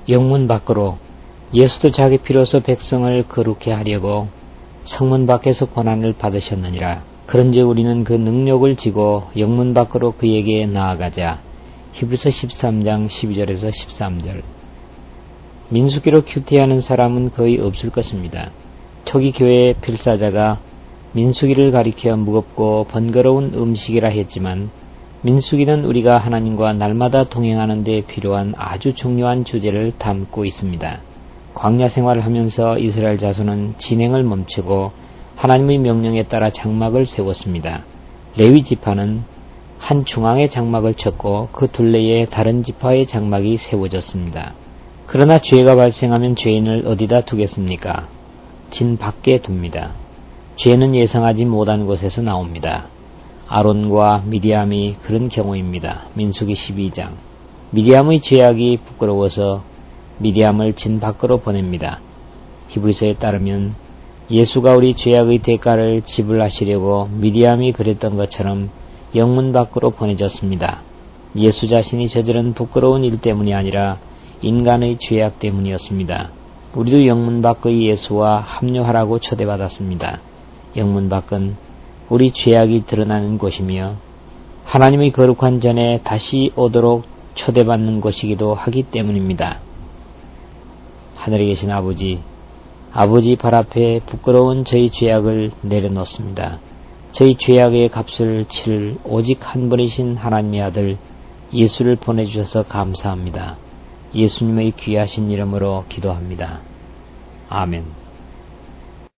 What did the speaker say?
영문 밖으로, 예수도 자기 피로서 백성을 거룩해 하려고 성문 밖에서 고난을 받으셨느니라. 그런즉 우리는 그 능력을 지고 영문 밖으로 그에게 나아가자. 히브리서 13장 12절에서 13절. 민수기로 큐티하는 사람은 거의 없을 것입니다. 초기 교회의 필사자가 민수기를 가리켜 무겁고 번거로운 음식이라 했지만, 민수기는 우리가 하나님과 날마다 동행하는 데 필요한 아주 중요한 주제를 담고 있습니다. 광야 생활을 하면서 이스라엘 자손은 진행을 멈추고 하나님의 명령에 따라 장막을 세웠습니다. 레위 지파는 한 중앙에 장막을 쳤고 그 둘레에 다른 지파의 장막이 세워졌습니다. 그러나 죄가 발생하면 죄인을 어디다 두겠습니까? 진 밖에 둡니다. 죄는 예상하지 못한 곳에서 나옵니다. 아론과 미디암이 그런 경우입니다. 민수기 12장. 미디암의 죄악이 부끄러워서 미디암을 진 밖으로 보냅니다. 히브리서에 따르면 예수가 우리 죄악의 대가를 지불하시려고 미디암이 그랬던 것처럼 영문 밖으로 보내졌습니다. 예수 자신이 저지른 부끄러운 일 때문이 아니라 인간의 죄악 때문이었습니다. 우리도 영문 밖의 예수와 합류하라고 초대받았습니다. 영문 밖은 우리 죄악이 드러나는 곳이며 하나님의 거룩한 전에 다시 오도록 초대받는 곳이기도 하기 때문입니다. 하늘에 계신 아버지 발 앞에 부끄러운 저희 죄악을 내려놓습니다. 저희 죄악의 값을 치를 오직 한 분이신 하나님의 아들 예수를 보내주셔서 감사합니다. 예수님의 귀하신 이름으로 기도합니다. 아멘.